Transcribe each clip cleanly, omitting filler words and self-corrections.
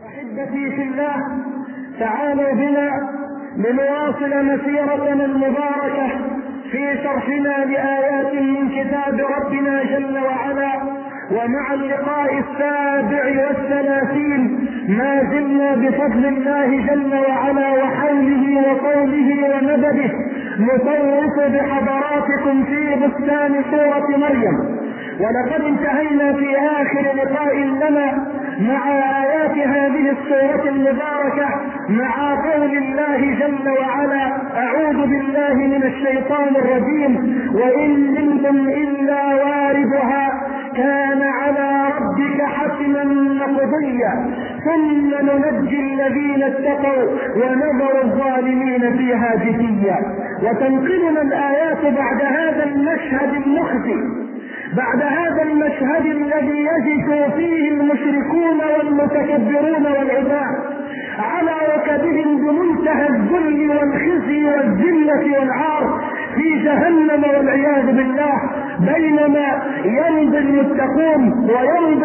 أحبتي في الله، تعالوا بنا لنواصل مسيرتنا المباركة في شرحنا لآيات من كتاب ربنا جل وعلا. ومع اللقاء 37 ما زلنا بفضل الله جل وعلا وحوله وقوله ومدده نطوف بحضراتكم في بستان سورة مريم. ولقد انتهينا في آخر لقاء لنا مع آيات هذه السورة المباركة مع قول الله جل وعلا: أعوذ بالله من الشيطان الرجيم: وإن منكم إلا واردها كان على ربك حتما مقضيا ثم ننجي الذين اتقوا ونذر الظالمين فيها جثيا. وتنقلنا الآيات بعد هذا المشهد المخزي، بعد هذا المشهد الذي يجث فيه المشركون والمتكبرون والعباد على ركبهم بمنتهى الذل والخزي والذلة والعار في جهنم والعياذ بالله، بينما يمضي المتقون ويمضي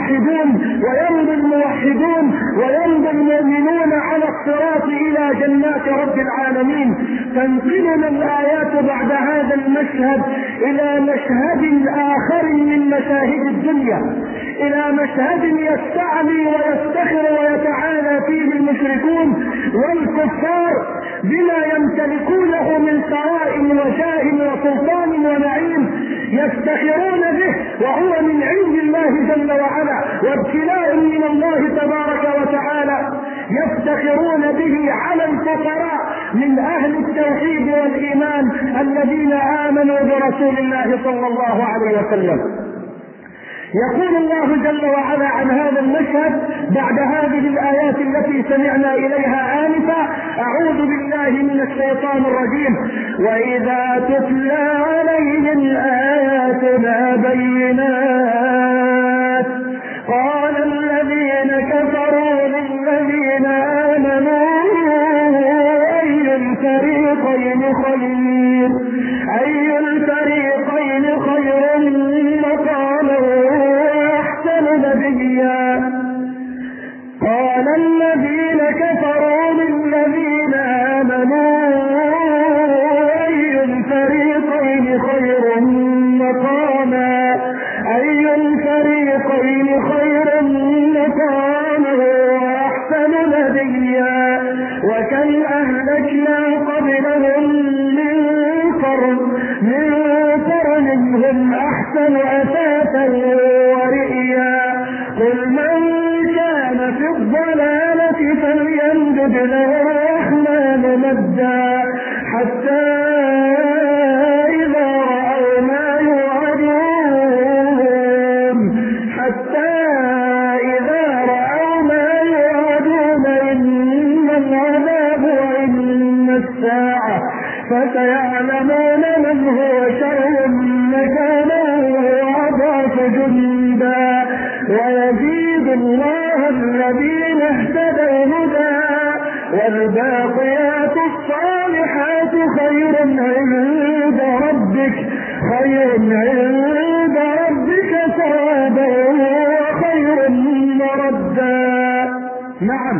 الموحدون ويمضي المؤمنون على الصراط إلى جنات رب العالمين. تنقلنا الآيات بعد هذا المشهد إلى مشهد آخر من مشاهد الدنيا، إلى مشهد يستعلي ويفتخر ويتعالى فيه المشركون والكفار بما يمتلكونه من ثراء وجاه وسلطان ونعيم، يفتخرون به وهو من عند الله جل وعلا وابتلاء من الله تبارك وتعالى، يفتخرون به على الفقراء من أهل التوحيد والإيمان الذين آمنوا برسول الله صلى الله عليه وسلم. يقول الله جل وعلا عن هذا المشهد بعد هذه الآيات التي سمعنا إليها آنفا: أعوذ بالله من الشيطان الرجيم: وإذا تتلى عليهم آياتنا بينات قال الذين كفروا للذين آمنوا أي الفريقين خير مقاما وأحسن نبيا. قال الذين كفروا للذين آمنوا أي الفريقين خير مقاما وأحسن نبيا. وكم أهلكنا قبلهم من قرن هم أحسن أثاثا ورئيا. قل من كان في الضلالة فليمدد له الرحمن مدا حتى إذا رأوا ما يوعدون إما العذاب وإما الساعة فسيعلمون من هو شر مكانا وأضعف جندا ويزيد الله الذين اهتدوا هدى والباقيات الصالحات خير عند ربك ثوابا وخير مردا. نعم،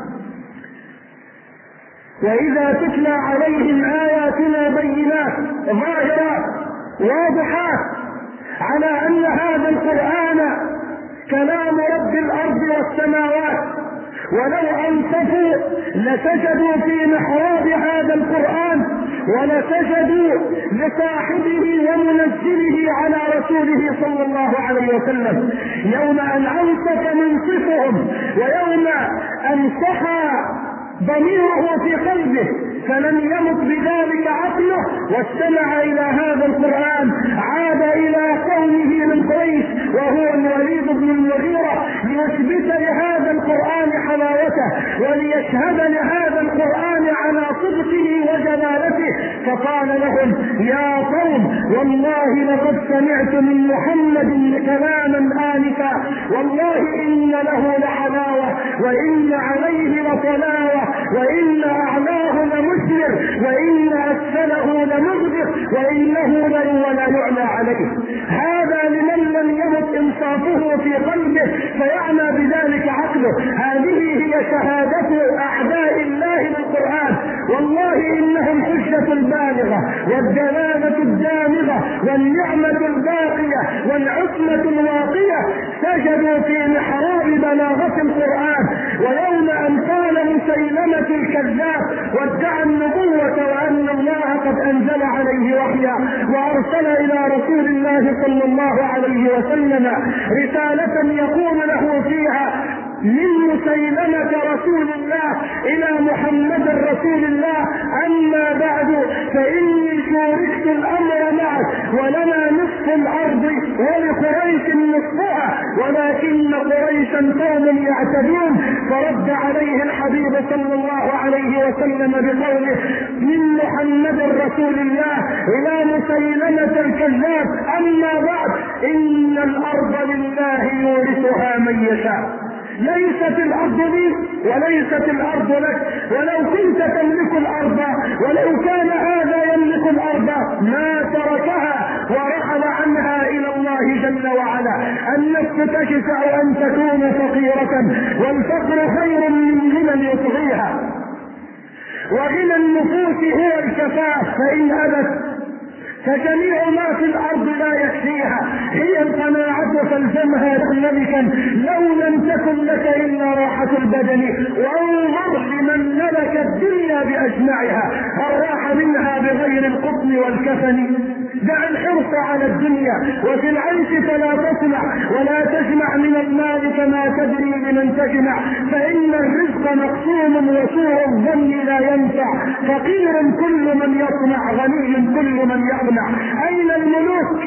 وإذا تتلى عليهم آياتنا بينات ظاهرات واضحات على أن هذا القرآن كلام رب الأرض والسماوات، ولو أنصفوا لسجدوا في محراب هذا القرآن ولسجدوا لصاحبه ومنزله على رسوله صلى الله عليه وسلم يوم أن أنصف منصفهم ويوم أن صحى ضميره في قلبه فلم يمت بذلك عقله واستمع إلى هذا القرآن، عاد إلى قومه من قريش وهو الوليد بن المغيرة ليثبت لهذا القرآن حلاوته وليشهد لهذا القرآن على صدقه وجلالته، فقال لهم: يا قوم والله لقد سمعت من محمد كلاما آنفا، والله إن له لحلاوة وإن عليه لطلاوة وإن أعلاه لمثمر وإن أسفله لمغدق وإنه لن ولا يعلى عليه. هذا لمن لم يمت إنصافه في قلبه فيعنى بذلك عقله. هذه شهادة أعداء الله للقرآن. والله إنهم حجة بالغة والدلالة الدامغة والنعمة الباقية والعصمة الواقية، سجدوا في محراب بلاغة القرآن. ويوم أن قال مسيلمة الكذاب وادعى النبوة وأن الله قد أنزل عليه وحيا وأرسل إلى رسول الله صلى الله عليه وسلم رسالة يقول له فيها من مسيلمة رسول الله إلى محمد رسول الله: أما بعد فإني شوركت الأمر معك ولنا نصف الأرض ولقريش نصفها ولكن قريشا قوم يعتدون. فرد عليه الحبيب صلى الله عليه وسلم بقوله: من محمد رسول الله إلى مسيلمة الكذاب: أما بعد إن الأرض لله يورثها من يشاء. ليست الأرض لي وليست الأرض لك، ولو كنت تملك الأرض ولو كان هذا يملك الأرض ما تركها ورحل عنها إلى الله جل وعلا. النفس تشفع أن تكون فقيرة، والفقر خير من غنى يطغيها، وغنى النفوس هو الكفاف، فإن أبت فجميع ما في الأرض لا يكفيها. هي القناعة فالزمها ملكا لو لم تكن لك إلا راحة البدن. وانظر لمن ملك الدنيا بأجمعها هل راح منها بغير القطن والكفن. دع الحرص على الدنيا وفي العيش فلا تصنع، ولا تجمع من المال كما تدري لمن تجمع، فإن الرزق مقسوم وسوء الظن لا ينفع. فقير كل من يصنع، غني كل من يقنع. أين الملوك؟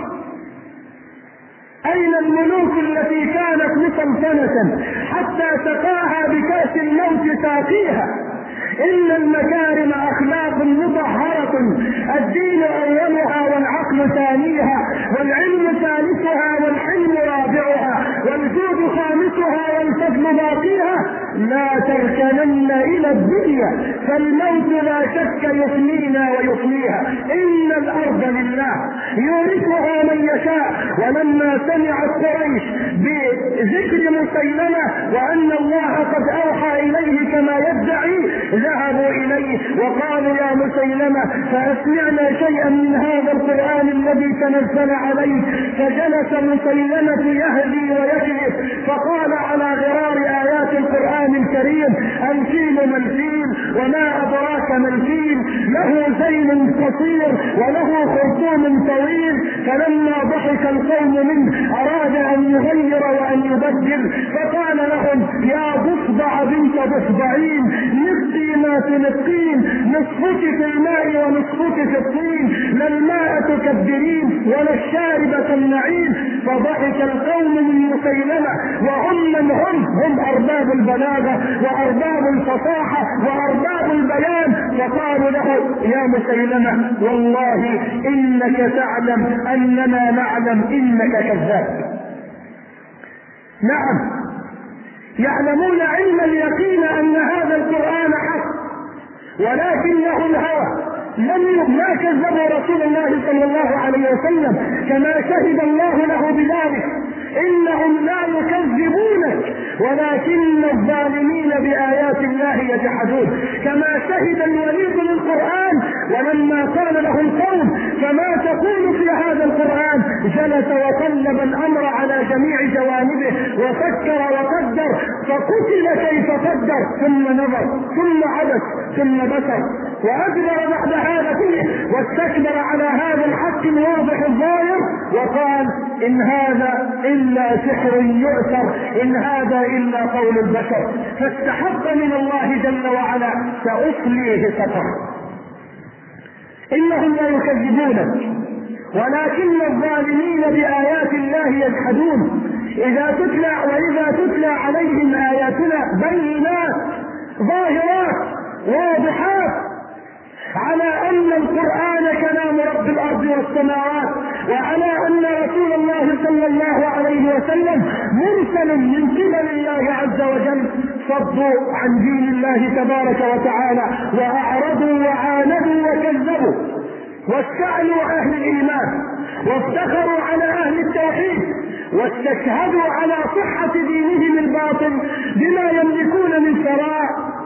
أين الملوك التي كانت مسلطنة حتى سقاها بكأس الموت ساقيها؟ إن المكارم أخلاق مطهرة، الدين أولها والعقل ثانيها، والعلم ثالثها والحلم رابعها، والجود خامسها والفضل باقيها. لا تركنن إلى الدنيا فالموت لا شك يفنينا ويفنيها. إن الأرض لله يورثها من يشاء. ولما سمعت قريش بذكر مسيلمة وأن الله قد أوحى إليه كما يدعي ذهبوا إليه وقالوا: يا مسيلمة فأسمعنا شيئا من هذا القرآن الذي تنزل عليه. فجلس مسيلمة يهدي ويكذب، فقال على غرار آيات القرآن الكريم: الفيل ما الفيل وما أدراك ما الفيل، له ذيل قصير وله خرطوم طويل. فلما ضحك القوم منه أراد أن يغير وأن يبدل، فقال لهم: يا ضفدع بنت ضفدعين، نسقي ما تنقين، نصفك في الماء ونصفك في الطين، لا الماء تكبرين ولا الشارب تمنعين. فضحك القوم من مسيلمة، وهم من هم أرباب البلاغة وأرباب الفصاحة وأرباب البيان. فقالوا له: يا مسيلمة والله إنك تعلم أننا نعلم إنك كذاب. نعم، يعلمون علم اليقين أن هذا القرآن حق، ولكنه الهوى. ما كذبوا رسول الله صلى الله عليه وسلم كما شهد الله له بذلك. إنهم لا يكذبونك ولكن الظالمين بآيات الله يجحدون. كما شهد الوليد للقرآن ولما قال له القوم: فما تقول في هذا القرآن؟ جلس وقلب الأمر على جميع جوانبه وفكر وقدر، فقتل كيف قدر، ثم نظر ثم عبس ثم بصر وأدبر بعد هذا كله واستكبر على هذا الحق الواضح الظاهر، وقال: إن هذا إلا سحر يؤثر، إن هذا إلا قول البشر. فاستحق من الله جل وعلا: سأصليه سقر. إنهم لا يكذبونك ولكن الظالمين بآيات الله يجحدون. وإذا تتلى عليهم آياتنا بينات ظاهرات واضحات على أن القرآن كلام رب الأرض والسماوات، وعلى أن رسول الله صلى الله عليه وسلم مرسل من قبل الله عز وجل، صدوا عن دين الله تبارك وتعالى وأعرضوا وعاندوا وكذبوا واستعلوا أهل الإيمان وافتخروا على أهل التوحيد واستشهدوا على صحة دينهم الباطل بما يملكون من ثراء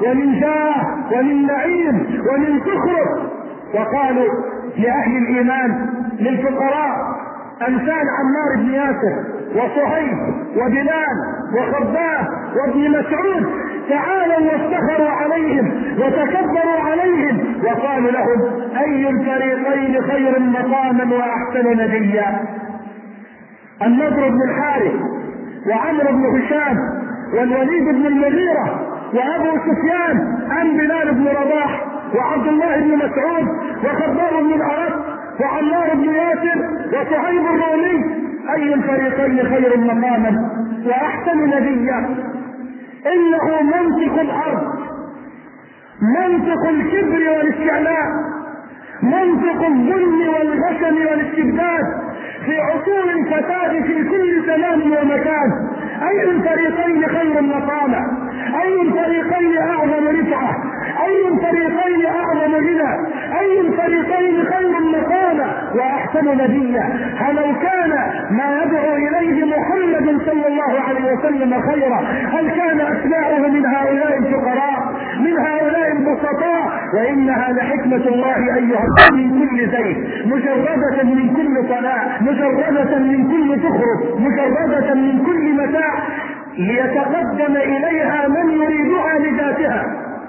ومن جاه ومن نعيم ومن زخرف. وقالوا لأهل الإيمان للفقراء أمثال عمار بن ياسر وصهيب وبلال وخباب وابن مسعود تعالوا وافتخروا عليهم وتكبروا عليهم وقالوا لهم أي الفريقين خير مقاما وأحسن نديا؟ النضر بن الحارث وعمرو بن هشام والوليد بن المغيرة وأبو سفيان أم بلال بن رباح وعبد الله بن مسعود وخباب بن الأرت وعمار بن ياسر وصهيب الرومي أي الفريقين خير مقاما وأحسن نديا؟ إنه منطق الأرض، منطق الكبر والاستعلاء، منطق الظلم والغشم والاستبداد في عصور الفساد في كل زمان ومكان. أي الفريقين خير مقاما؟ أي الفريقين أعظم رفعة؟ أي الفريقين أعظم غنى؟ أي الفريقين خير مقاما وأحسن نديا؟ هل كان ما يدعو إليه محمد صلى الله عليه وسلم خيرا هل كان أتباعه من هؤلاء الفقراء من هؤلاء البسطاء؟ وإنها لحكمة الله أيها من كل زيت، مجردة من كل طلاء، مجردة من كل زخرف، مجردة من كل متاع، ليتقدم إليها من يريدها لذاتها،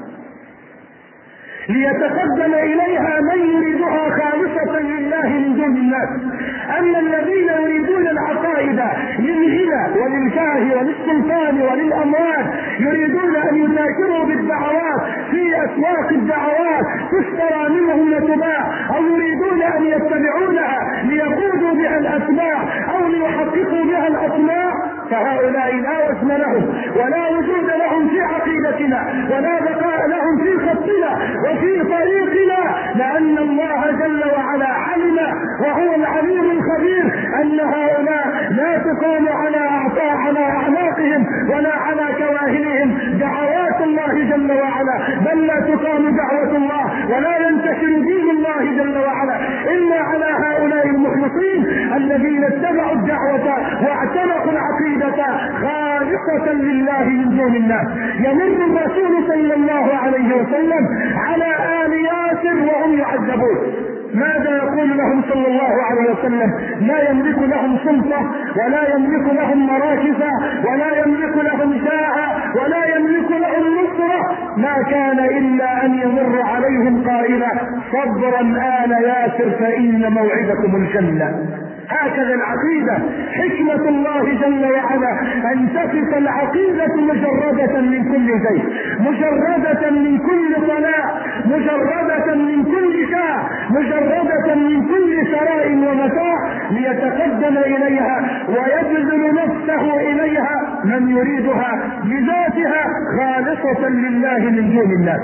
ليتقدم إليها من يريدها خالصة لله من دون الناس. أما الذين يريدون العقائد للغنى وللجاه وللسلطان وللأموال، يريدون أن يتاجروا بالدعوات في أسواق الدعوات تشترى منهم وتباع، أو يريدون أن يتبعونها ليقودوا بها الأتباع أو ليحققوا بها الأطماع، فهؤلاء لا وزن لهم ولا وجود لهم في عقيدتنا ولا بقاء لهم في خطنا وفي طريقنا، لأن الله جل وعلا علم وهو العليم الخبير أن هؤلاء لا تقام على أعناقهم ولا على كواهلهم دعوات الله جل وعلا، بل لا تقام دعوة الله ولا ينتشر دين الله جل وعلا إلا على هؤلاء المخلصين الذين اتبعوا الدعوة واعتنقوا العقيدة خالصة لله من دون الناس. يمر الرسول صلى الله عليه وسلم على آل ياسر وهم يعذبون، ماذا يقول لهم صلى الله عليه وسلم؟ لا يملك لهم سلطة ولا يملك لهم مراكز ولا يملك لهم جاعة ولا يملك لهم نصرة، ما كان إلا أن يمر عليهم قائلا صبرا آل ياسر فإن موعدكم الجنة. هكذا العقيدة، حكمة الله جل وعلا أن تقف العقيدة مجردة من كل زيت، مجردة من كل طلاء، مجردة من كل شاء، مجردة من كل ثراء ومتاع، ليتقدم إليها ويبذل نفسه إليها من يريدها بذاتها خالصة لله من دون الناس.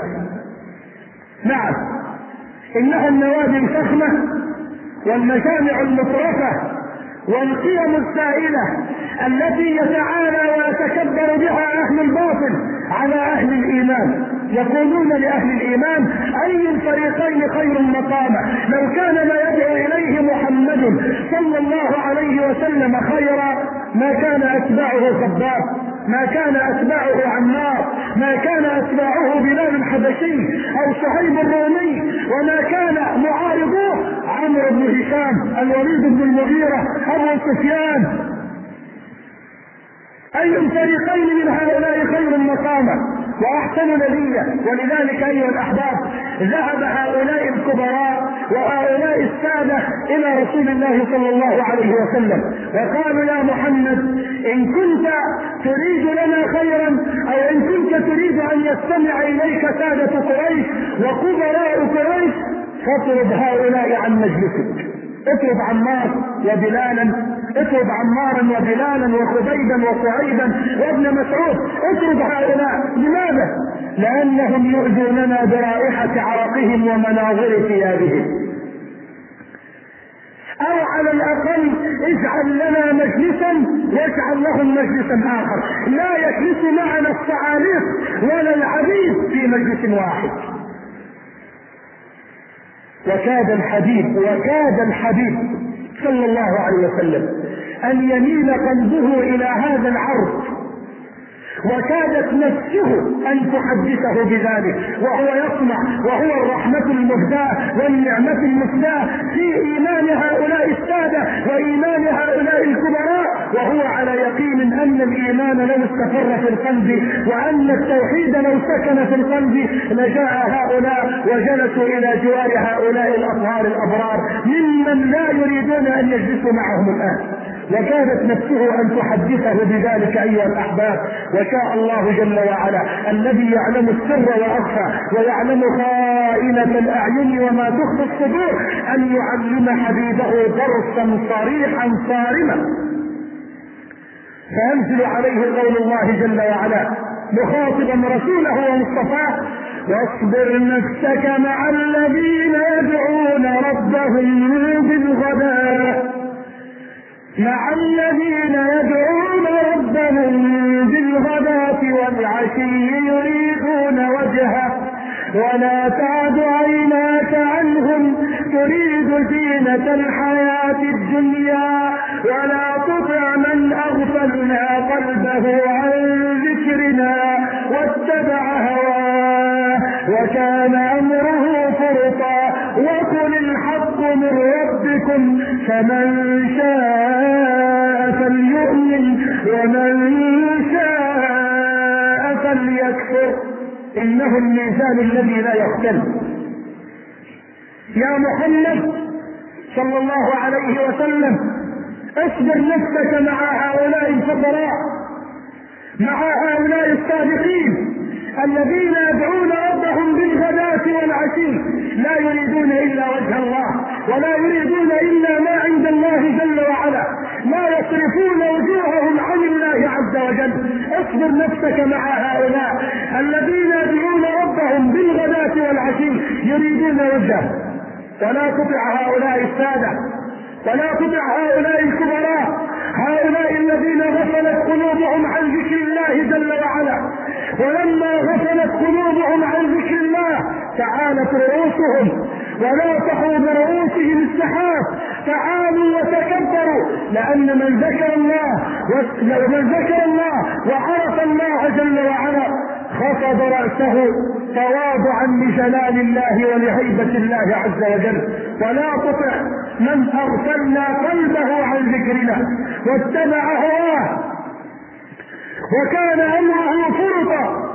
نعم، إنها النوادي الفخمة والمجامع المطرفة والقيم السائلة التي يتعالى ويتكبر بها أهل الباطل على أهل الإيمان. يقولون لأهل الإيمان أي الفريقين خير مقاما؟ لو كان ما يدعو إليه محمد صلى الله عليه وسلم خيرا ما كان أتباعه خباب، ما كان أتباعه عمار، ما كان أتباعه بلال الحبشي أو صهيب الرومي، وما كان معارضوه عمرو بن هشام، الوليد بن المغيرة، أبو سفيان. أي الفريقين من هؤلاء خير مقاما وأحسن نديا؟ ولذلك أيها الأحباب ذهب هؤلاء الكبراء وهؤلاء السادة إلى رسول الله صلى الله عليه وسلم وقالوا يا محمد إن كنت تريد لنا خيرا أو إن كنت تريد أن يستمع إليك سادة قريش وكبراء قريش فاطرد هؤلاء عن مجلسك، اطرد عمار وبلالا، اطرد عمارا وبلالا وخبيبا وصعيبا وابن مسعود، اطرد هؤلاء. لماذا؟ لأنهم يؤذوننا برائحة عرقهم ومناظر ثيابهم. أو على الأقل اجعل لنا مجلسا واجعل لهم مجلسا آخر، لا يجلس معنا الصعاليق ولا العبيد في مجلس واحد. وكاد الحبيب صلى الله عليه وسلم أن يميل قلبه إلى هذا العرض وكادت نفسه أن تحدثه بذلك، وهو يطمع، وهو الرحمة المهداة والنعمة المسداة في إيمان هؤلاء السادة وإيمان هؤلاء الكبراء، وهو على يقين أن الإيمان لو استقر في القلب وأن التوحيد لو سكن في القلب لجاء هؤلاء وجلسوا إلى جوار هؤلاء الأطهار الأبرار ممن لا يريدون أن يجلسوا معهم الآن. وكادت نفسه أن تحدثه بذلك أيها الأحباب. وشاء الله جل وعلا الذي يعلم السر وأخفى ويعلم خائنة الأعين وما تخفي الصدور أن يعلم حبيبه درسا صريحا صارما. فينزل عليه قول الله جل وعلا مخاطبا رسوله ومصطفاه: واصبر نفسك مع الذين يدعون ربهم بالغداة والعشي يريدون وجهه ولا تعد عيناك عنهم تريد زينة الحياة الدنيا ولا تطع من أغفلنا قلبه عن ذكرنا واتبع هواه وكان أمره فرطا وقل الحق من ربكم فمن شاء فليؤمن ومن شاء فليكفر إنه الميزان الذي لا يختل. يا محمد صلى الله عليه وسلم اصبر نفسك مع هؤلاء الفقراء، مع هؤلاء الصادقين الذين يدعون ربهم بالغداة والعشي لا يريدون إلا وجه الله ولا يريدون إلا ما عند الله جل وعلا، لا يصرفون وجوههم عن الله عز وجل. اصبر نفسك مع هؤلاء الذين يدعون ربهم بالغداة والعشي يريدون وجهه، ولا تطع هؤلاء السادة ولا تطع هؤلاء الكبراء، هؤلاء الذين غفلت قلوبهم عن ذكر الله جل وعلا. ولما غفلت قلوبهم عن ذكر الله تعالت رؤوسهم وناطحوا برؤوسهم السحاب، تعالوا وتكبروا، لأن من ذكر الله وعرف الله جل وعلا خفض رأسه تواضعا لجلال الله ولهيبة الله عز وجل. ولا تطع من أغفلنا قلبه عن ذكرنا واتبع هواه وكان أمره فرطا.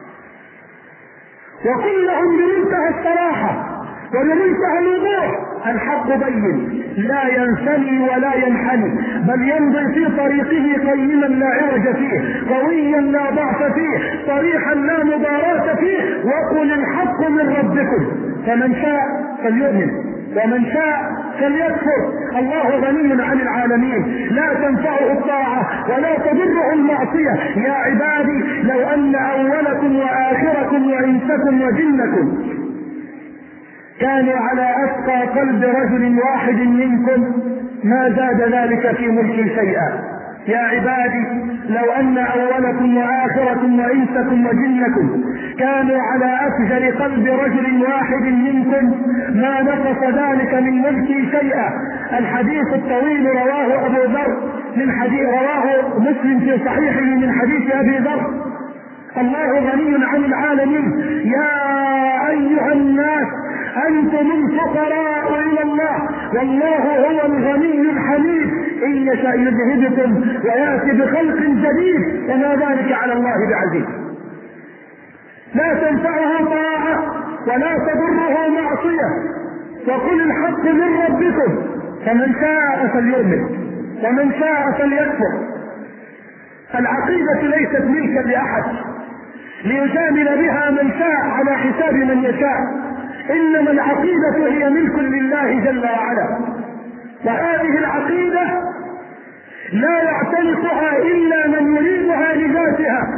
وكلهم بمنتهى الصراحة وبمنتهى الوضوح: الحق بين لا ينثني ولا ينحني، بل يمضي في طريقه قيما لا عوج فيه، قويا لا ضعف فيه، صريحا لا مضاراة فيه. وقل الحق من ربكم فمن شاء فليؤمن ومن شاء فليكفر. الله غني عن العالمين، لا تنفعه الطاعة ولا تضره المعصية. يا عبادي لو أن أولكم وآخركم وإنسكم وجنكم كانوا على أتقى قلب رجل واحد منكم ما زاد ذلك في ملكي شيئا. يا عبادي لو أن أولكم وآخركم وإنسكم وجنكم كانوا على أفجر قلب رجل واحد منكم ما نقص ذلك من ملكي شيئا. الحديث الطويل رواه أبو ذر رواه مسلم في صحيحه من حديث أبي ذر. الله غني عن العالمين. يا أيها الناس أنتم الفقراء إلى الله والله هو الغني الحميد، إن يشاء يذهبكم ويأتي بخلق جديد وما ذلك على الله بعزيز. لا تنفعه طاعة ولا تضره معصية. وقل الحق من ربكم فمن شاء فليؤمن ومن شاء فليكفر. العقيدة ليست ملكا لأحد ليجامل بها من شاء على حساب من يشاء، إنما العقيدة هي ملك لله جل وعلا. وهذه العقيدة لا يعتنقها إلا من يريدها لذاتها،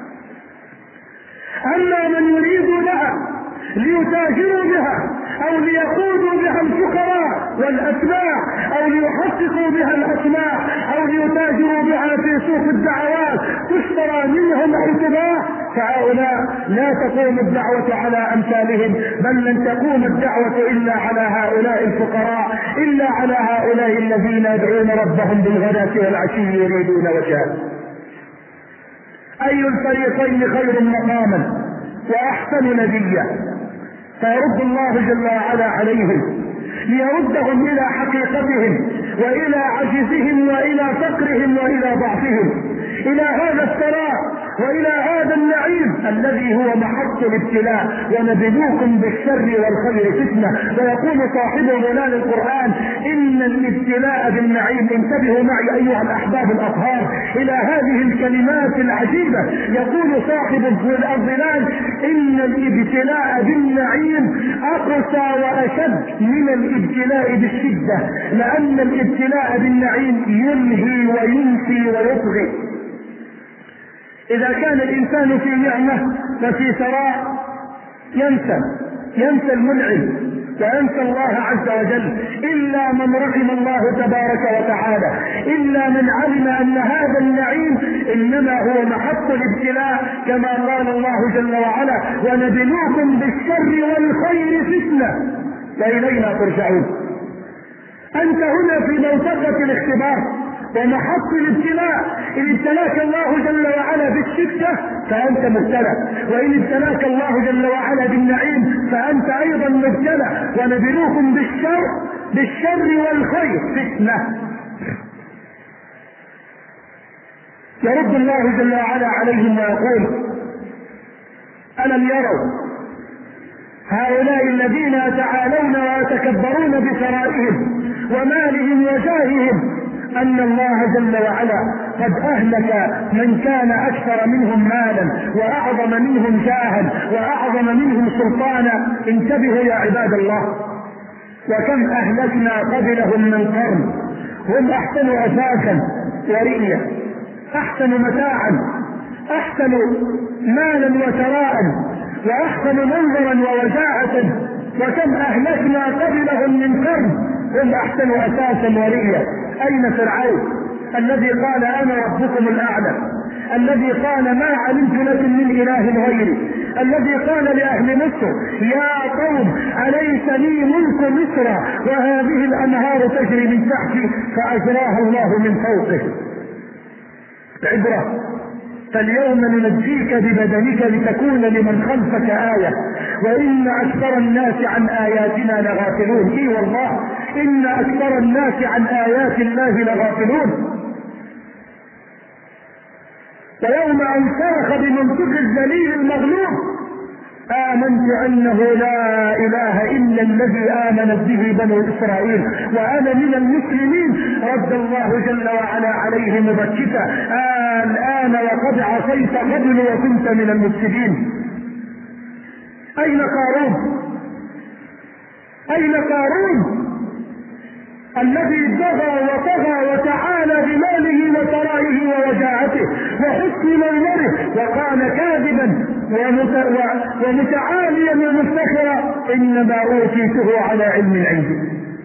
أما من يريد لها ليتاجروا بها أو ليقودوا بها الفقراء والأتباع أو ليحققوا بها الأسماء أو ليتاجروا بها في سوق الدعوات تشترى منهم أو تباع، فهؤلاء لا تقوم الدعوة على أمثالهم، بل لن تقوم الدعوة إلا على هؤلاء الفقراء، إلا على هؤلاء الذين يدعون ربهم بالغداة والعشي يريدون وجهه. أي الفريقين خير مقاما وأحسن نديا؟ فيرد الله جل وعلا عليهم ليردهم إلى حقيقتهم وإلى عجزهم وإلى فقرهم وإلى ضعفهم، إلى هذا الثراء وإلى هذا النعيم الذي هو محط الابتلاء. ونبلوكم بالشر والخير فتنة. ويقول صاحب ظلال القرآن إن الابتلاء بالنعيم. انتبهوا معي أيها الأحباب الأطهار إلى هذه الكلمات العجيبة. يقول صاحب الظلال إن الابتلاء بالنعيم أقسى وأشد من الابتلاء بالشدة، لأن الابتلاء بالنعيم يلهي وينسي ويطغي. إذا كان الإنسان في نعمة وفي ثراء ينسى المنعم وينسى الله عز وجل، إلا من رحم الله تبارك وتعالى، إلا من علم أن هذا النعيم إنما هو محط الابتلاء، كما قال الله جل وعلا ونبلوكم بالشر والخير فتنة وإلينا ترجعون. أنت هنا في منطقة الاختبار ومحط الابتلاء. إن ابتلاك الله جل وعلا بالشدة فأنت مبتلى، وإن ابتلاك الله جل وعلا بالنعيم فأنت أيضا مبتلى. ونبلوكم بالشر والخير فتنة. يرد الله جل وعلا عليهم ويقول ألم يروا هؤلاء الذين يتعالون ويتكبرون بثرائهم ومالهم وجاههم أن الله جل وعلا قد أهلك من كان أكثر منهم مالا وأعظم منهم جاها وأعظم منهم سلطانا. انتبهوا يا عباد الله، وكم أهلكنا قبلهم من قرن هم أحسن أثاثا ورئيا، أحسن متاعا، أحسن مالا وثراء، وأحسن منظرا ووجاعة. وكم أهلكنا قبلهم من قرن هم أحسن أثاثا ورئيا. أين فرعون الذي قال أنا ربكم الأعلى، الذي قال ما علمت لكم من إله غيري، الذي قال لأهل مصر يا قوم أليس لي ملك مصر وهذه الأنهار تجري من تحتي فأجراها الله من فوقه. عبرة. فاليوم ننجيك ببدنك لتكون لمن خلفك آية وإن أكثر الناس عن آياتنا لغافلون. إي والله إن أكثر الناس عن آيات الله لغافلون. ويوم أن صرخ بمنطق الذليل المغلوب آمنت أنه لا إله إلا الذي آمنت به بنو إسرائيل وأنا من المسلمين. رد الله جل وعلا عليه مبكتا الآن وقد عصيت قبل وكنت من المفسدين. أين قارون؟ أين قارون الذي بغى وطغى وتعالى بماله وثرائه ووجاعته وحسن منظره وكان كاذبا ومتعاليا ومفتخرا إنما أوتيته على علم عندي.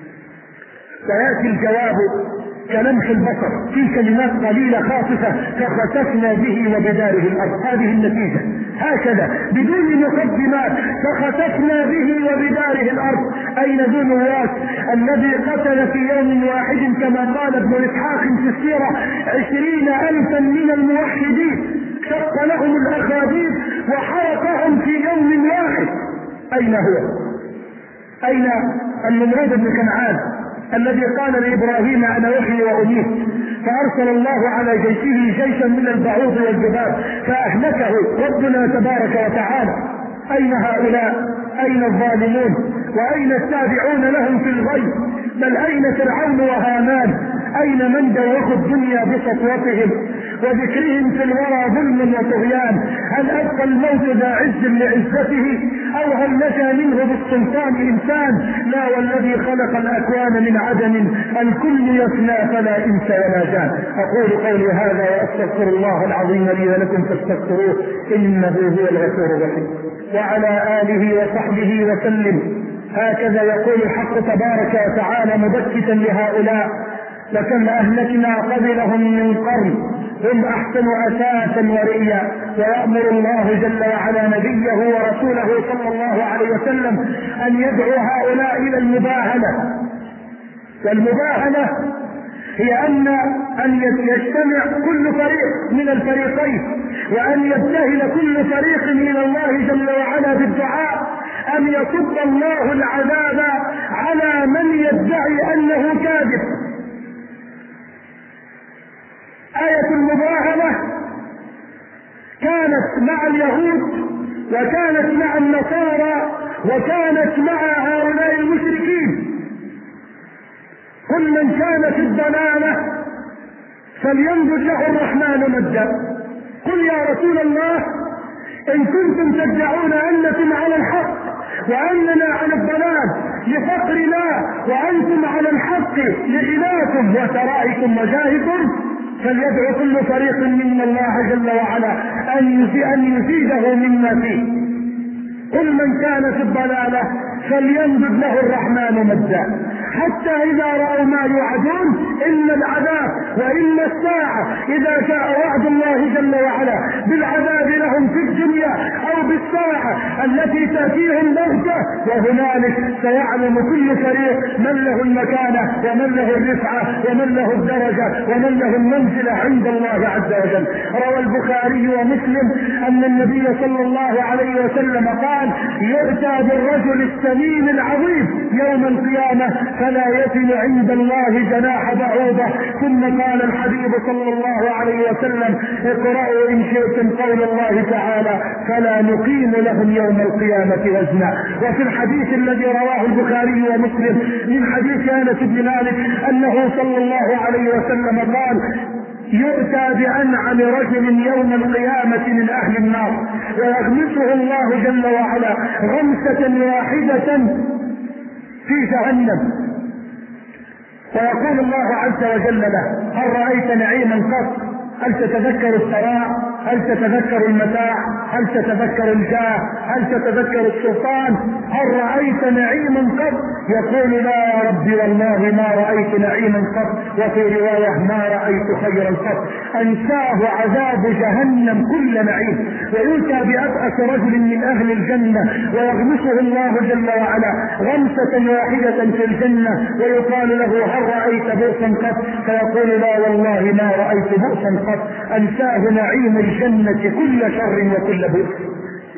ويأتي الجواب كلمح البصر في كلمات قليلة خاصة فخسفنا به وبداره الأرض. هذه النتيجة هكذا بدون مقدمات فخسفنا به وبداره الأرض. أين ذو نواس الذي قتل في يوم واحد كما قال ابن إسحاق في السيرة 20,000 من الموحدين شق لهم الأخاديد وحرقهم في يوم واحد؟ أين هو؟ أين النمرود بن كنعان الذي قال لإبراهيم أنا أحيي وأميت فأرسل الله على جيشه جيشا من البعوض والذباب فأهلكه ربنا تبارك وتعالى؟ أين هؤلاء؟ أين الظالمون؟ وأين التابعون لهم في الغي؟ بل أين فرعون وهامان؟ أين من دوخوا الدنيا بسطوتهم وذكرهم في الورى ظلم وطغيان؟ هل أبقى الموت ذا عز لعزته أو هل نجا منه بالسلطان إنسان؟ لا، والذي خلق الأكوان من عدم الكل يفنى فلا إنس ولا جان. أقول قولي هذا وأستغفر الله العظيم لي ولكم فاستغفروه إنه هو الغفور الرحيم. وعلى آله وصحبه وسلم. هكذا يقول الحق تبارك وتعالى مبكتا لهؤلاء لكم أهلكنا قبلهم من قرن هم أحسن أساسا ورئيا. ويأمر الله جل وعلا نبيه ورسوله صلى الله عليه وسلم أن يدعو هؤلاء إلى المباهلة. والمباهلة هي أن يجتمع كل فريق من الفريقين، وأن يبتهل كل فريق إلى الله جل وعلا بالدعاء، أن يصب الله العذاب على من يدعي أنه كاذب. آية المباهلة كانت مع اليهود وكانت مع النصارى وكانت مع هؤلاء المشركين. كل من كان في الضلالة فليمدد له الرحمن مدا. قل يا رسول الله إن كنتم تدعون أنكم على الحق وأننا على الضلال لفقرنا وأنتم على الحق لغناكم وثرائكم وجاهكم، فليدعو كل فريق منا الله جل وعلا أن يزيده مما فيه. كل من كان في الضلالة فليمدد له الرحمن مدا، حتى إذا رأوا ما يوعدون إن العذاب وإن الساعة إذا جاء وعد الله جل وعلا بالعذاب لهم في الدنيا أو بالساعة التي تأتيهم بغتة، وهنالك سيعلم كل فريق من له المكانة ومن له الرفعة ومن له الدرجة ومن له المنزلة عند الله عز وجل. روى البخاري ومسلم أن النبي صلى الله عليه وسلم قال: يؤتى بالرجل السمين العظيم يوم القيامة فلا يزن عند الله جناح بعوضة. ثم قال الحبيب صلى الله عليه وسلم: اقرأوا إن شئتم قول الله تعالى: فلا نقيم لهم يوم القيامة وزنا. وفي الحديث الذي رواه البخاري ومسلم من حديث أنس بن مالك أنه صلى الله عليه وسلم قال: يؤتى بأنعم رجل يوم القيامة من أهل النار ويغمسه الله جل وعلا غمسة واحدة في جهنم، ويقول الله عز وجل له: هل رأيت نعيما قط؟ هل تتذكر الثراء؟ هل تتذكر المتاع؟ هل تتذكر الجاه؟ هل تتذكر السلطان؟ هل رأيت نعيما قط؟ يقول: لا يا ربي والله ما رأيت نعيما قط. وفي رواية: ما رأيت خيرا قط. أنساه عذاب جهنم كل نعيم. ويؤتى بأبأس رجل من أهل الجنة ويغمسه الله جل وعلا غمسة واحدة في الجنة، ويقال له: هل رأيت بؤسا قط؟ فيقول: لا والله ما رأيت بؤسا قط. أنساه نعيم الجنة كل شر وكل بؤس.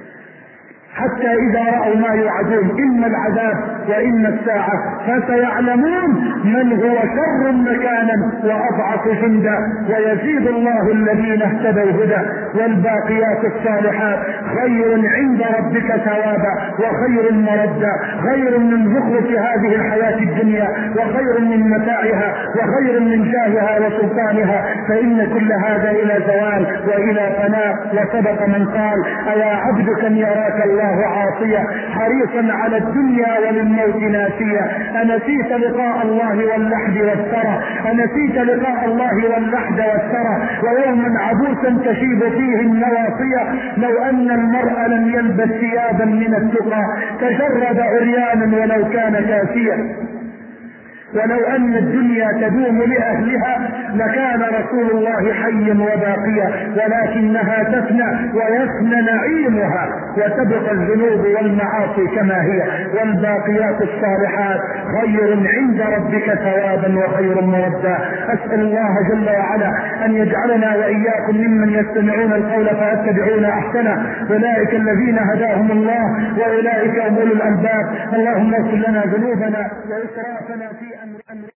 حتى إذا رأوا ما يوعدون إما العذاب وإما الساعة فسيعلمون من هو شر مكانا وأضعف جندا. ويزيد الله الذين اهتدوا هدى. والباقيات الصالحات خير عند ربك ثوابا وخير مردا، خير من زخرف هذه الحياة الدنيا وخير من متاعها وخير من جاهها وسلطانها، فإن كل هذا إلى زوال وإلى فناء. وسبق من قال: أيا عبد كم يراك الله عاصيا حريصا على الدنيا وللموت ناسيا، أنسيت لقاء الله واللحد والثرى، أنسيت لقاء الله واللحد والثرى، ويوما عبوسا تشيب فيه النواصية. لو أن المرء لم يلبس ثيابا من التقى تجرد عريانا ولو كان كاسيا. ولو أن الدنيا تدوم لأهلها لكان رسول الله حيا وباقيا، ولكنها تفنى ويفنى نعيمها وتبقى الذنوب والمعاصي كما هي. والباقيات الصالحات خير عند ربك ثوابا وخير مردا. أسأل الله جل وعلا أن يجعلنا وإياكم ممن يستمعون القول فيتبعون أحسنه، أولئك الذين هداهم الله وأولئك هم أولو الألباب. اللهم اغفر لنا ذنوبنا وإسرافنا في أمر